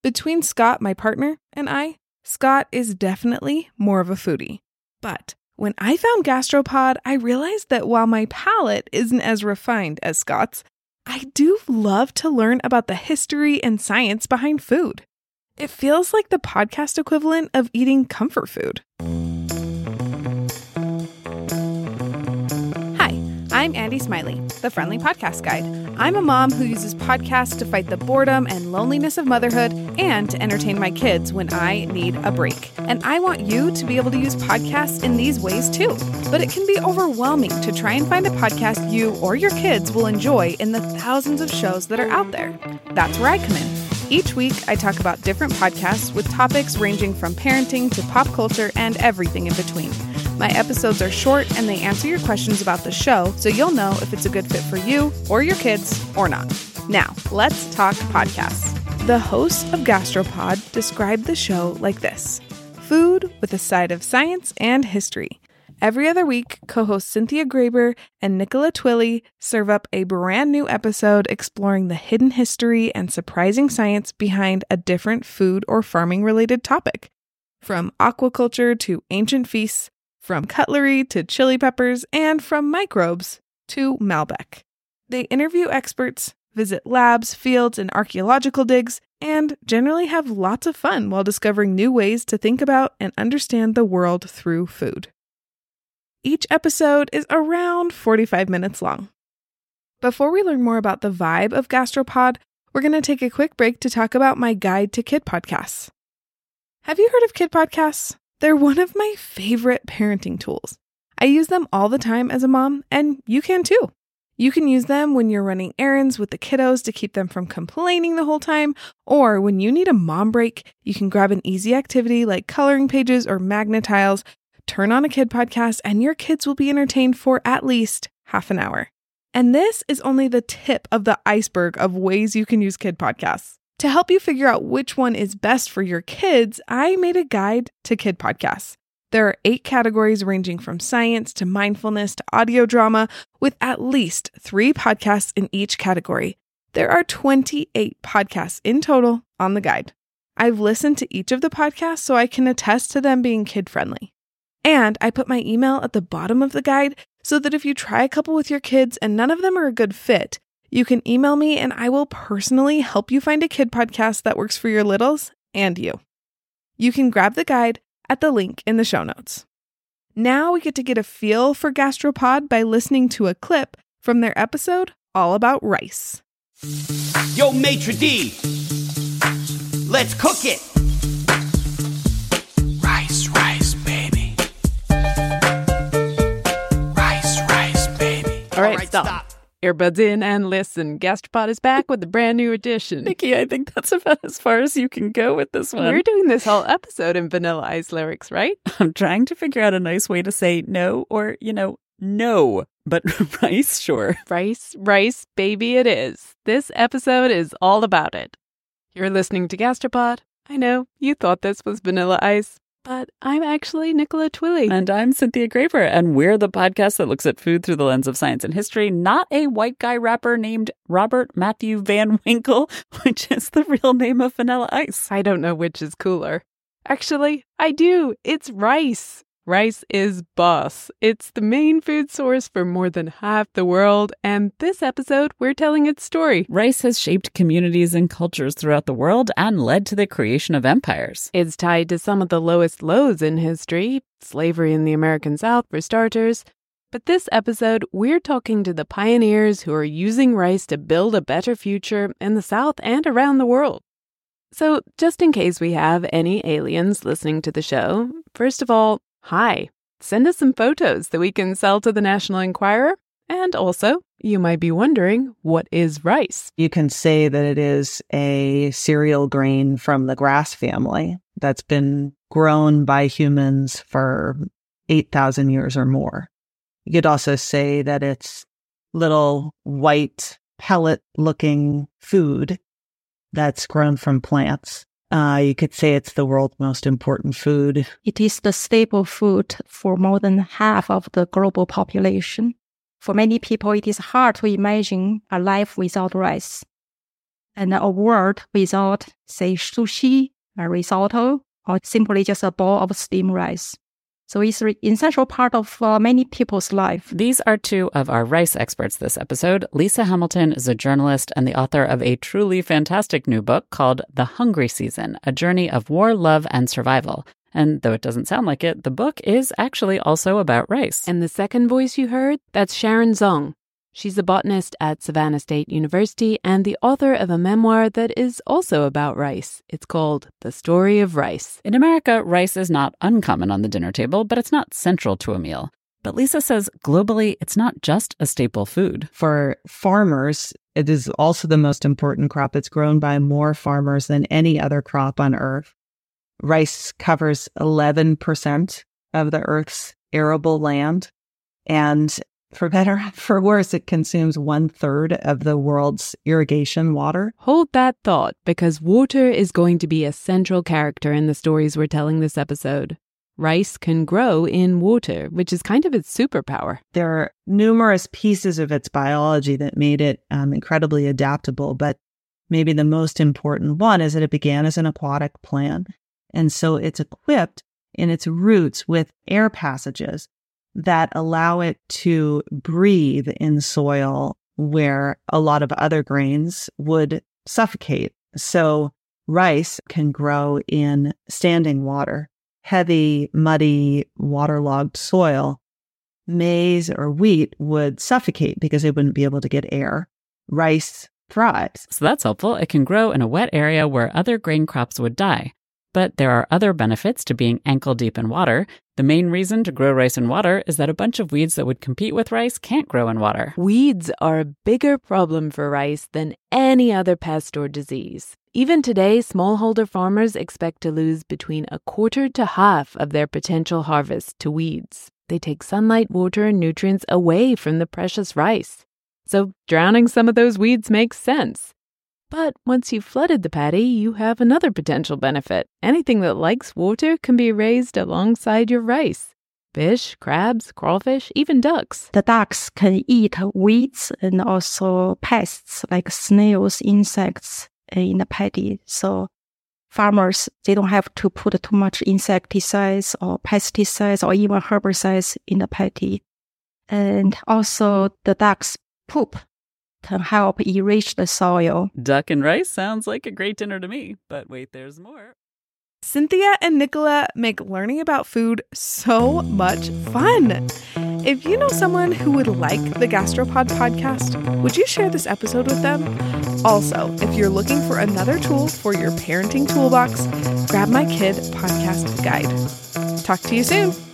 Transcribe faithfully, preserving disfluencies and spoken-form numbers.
Between Scott, my partner, and I, Scott is definitely more of a foodie. But when I found Gastropod, I realized that while my palate isn't as refined as Scott's, I do love to learn about the history and science behind food. It feels like the podcast equivalent of eating comfort food. I'm Andy Smiley, the Friendly Podcast Guide. I'm a mom who uses podcasts to fight the boredom and loneliness of motherhood and to entertain my kids when I need a break. And I want you to be able to use podcasts in these ways too. But it can be overwhelming to try and find a podcast you or your kids will enjoy in the thousands of shows that are out there. That's where I come in. Each week, I talk about different podcasts with topics ranging from parenting to pop culture and everything in between. My episodes are short and they answer your questions about the show, so you'll know if it's a good fit for you or your kids or not. Now, let's talk podcasts. The host of Gastropod described the show like this: food with a side of science and history. Every other week, co-hosts Cynthia Graber and Nicola Twilley serve up a brand new episode exploring the hidden history and surprising science behind a different food or farming-related topic. From aquaculture to ancient feasts, from cutlery to chili peppers, and from microbes to Malbec. They interview experts, visit labs, fields, and archaeological digs, and generally have lots of fun while discovering new ways to think about and understand the world through food. Each episode is around forty-five minutes long. Before we learn more about the vibe of Gastropod, we're going to take a quick break to talk about my guide to kid podcasts. Have you heard of kid podcasts? They're one of my favorite parenting tools. I use them all the time as a mom, and you can too. You can use them when you're running errands with the kiddos to keep them from complaining the whole time, or when you need a mom break, you can grab an easy activity like coloring pages or Magna-Tiles, turn on a kid podcast, and your kids will be entertained for at least half an hour. And this is only the tip of the iceberg of ways you can use kid podcasts. To help you figure out which one is best for your kids, I made a guide to kid podcasts. There are eight categories ranging from science to mindfulness to audio drama, with at least three podcasts in each category. There are twenty-eight podcasts in total on the guide. I've listened to each of the podcasts so I can attest to them being kid-friendly. And I put my email at the bottom of the guide so that if you try a couple with your kids and none of them are a good fit, you can email me and I will personally help you find a kid podcast that works for your littles and you. You can grab the guide at the link in the show notes. Now we get to get a feel for Gastropod by listening to a clip from their episode all about rice. Yo, Maitre D, let's cook it. Rice, rice, baby. Rice, rice, baby. All right, stop. stop. Earbuds in and listen. Gastropod is back with a brand new edition. Nikki, I think that's about as far as you can go with this one. We're doing this whole episode in Vanilla Ice lyrics, right? I'm trying to figure out a nice way to say no or, you know, no. But rice, sure. Rice, rice, baby it is. This episode is all about it. You're listening to Gastropod. I know, you thought this was Vanilla Ice. But I'm actually Nicola Twilley. And I'm Cynthia Graber, and we're the podcast that looks at food through the lens of science and history, not a white guy rapper named Robert Matthew Van Winkle, which is the real name of Vanilla Ice. I don't know which is cooler. Actually, I do. It's rice. Rice is boss. It's the main food source for more than half the world, and this episode, we're telling its story. Rice has shaped communities and cultures throughout the world and led to the creation of empires. It's tied to some of the lowest lows in history, slavery in the American South, for starters. But this episode, we're talking to the pioneers who are using rice to build a better future in the South and around the world. So, just in case we have any aliens listening to the show, first of all, hi, send us some photos that we can sell to the National Enquirer. And also, you might be wondering, what is rice? You can say that it is a cereal grain from the grass family that's been grown by humans for eight thousand years or more. You could also say that it's little white pellet-looking food that's grown from plants. Uh, you could say it's the world's most important food. It is the staple food for more than half of the global population. For many people, it is hard to imagine a life without rice. And a word without, say, sushi, a risotto, or simply just a bowl of steamed rice. So it's an essential part of uh, many people's life. These are two of our rice experts this episode. Lisa Hamilton is a journalist and the author of a truly fantastic new book called The Hungry Season, A Journey of War, Love, and Survival. And though it doesn't sound like it, the book is actually also about rice. And the second voice you heard, that's Sharon Zong. She's a botanist at Savannah State University and the author of a memoir that is also about rice. It's called The Story of Rice. In America, rice is not uncommon on the dinner table, but it's not central to a meal. But Lisa says globally, it's not just a staple food. For farmers, it is also the most important crop. It's grown by more farmers than any other crop on Earth. Rice covers eleven percent of the Earth's arable land, and for better, for worse, it consumes one third of the world's irrigation water. Hold that thought, because water is going to be a central character in the stories we're telling this episode. Rice can grow in water, which is kind of its superpower. There are numerous pieces of its biology that made it um, incredibly adaptable, but maybe the most important one is that it began as an aquatic plant. And so it's equipped in its roots with air passages that allow it to breathe in soil where a lot of other grains would suffocate. So rice can grow in standing water, heavy, muddy, waterlogged soil. Maize or wheat would suffocate because they wouldn't be able to get air. Rice thrives. So that's helpful. It can grow in a wet area where other grain crops would die. But there are other benefits to being ankle deep in water. The main reason to grow rice in water is that a bunch of weeds that would compete with rice can't grow in water. Weeds are a bigger problem for rice than any other pest or disease. Even today, smallholder farmers expect to lose between a quarter to half of their potential harvest to weeds. They take sunlight, water, and nutrients away from the precious rice. So drowning some of those weeds makes sense. But once you've flooded the paddy, you have another potential benefit. Anything that likes water can be raised alongside your rice. Fish, crabs, crawfish, even ducks. The ducks can eat weeds and also pests like snails, insects in the paddy. So farmers, they don't have to put too much insecticides or pesticides or even herbicides in the paddy. And also the ducks' poop can help enrich the soil. Duck and rice sounds like a great dinner to me, but wait, there's more. Cynthia and Nicola make learning about food so much fun. If you know someone who would like the Gastropod podcast, would you share this episode with them? Also, if you're looking for another tool for your parenting toolbox, grab my Kid Podcast Guide. Talk to you soon.